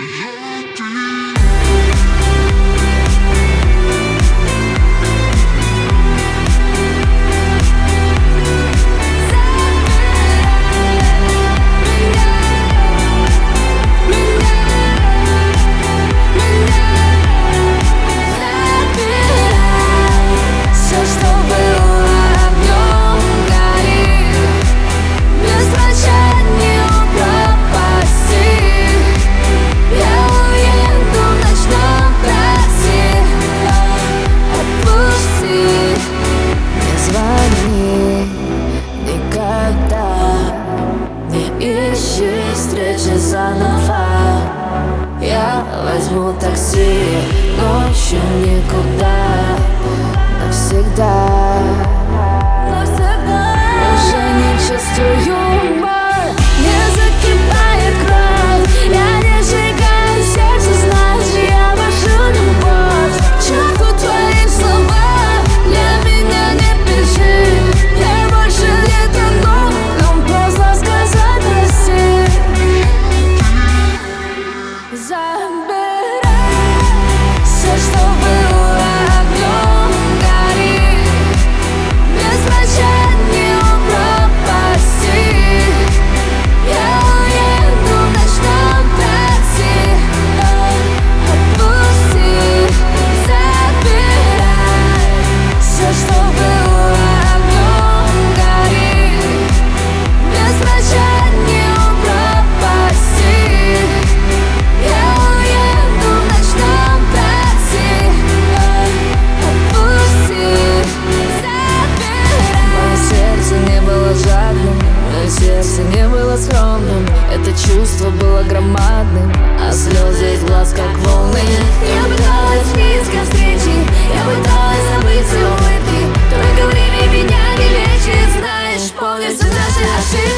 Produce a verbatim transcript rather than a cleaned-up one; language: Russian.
Встречи заново. Я возьму такси, ночью никуда, навсегда. Уже не чувствую юмор, не закипает кровь, я не сжигаю сердце, знаешь, я вожу любовь. К черту твои слова, для меня не пиши, я больше не тону, нам поздно сказать прости. Забирай все, что было огнем, гори, без прощания пропасти. Я уеду в ночном такси, отпусти. Забирай все, что было огнем, гори, без прощания пропасти. Я уеду в ночном такси, отпусти. Забирай. Мое сердце не было жадным, мое сердце не было скромным. Это чувство было громадным, а слезы из глаз как волны. Я пыталась близко встречи, я пыталась забыть все улыбки, только время меня не лечит, знаешь, полностью наши ошибки.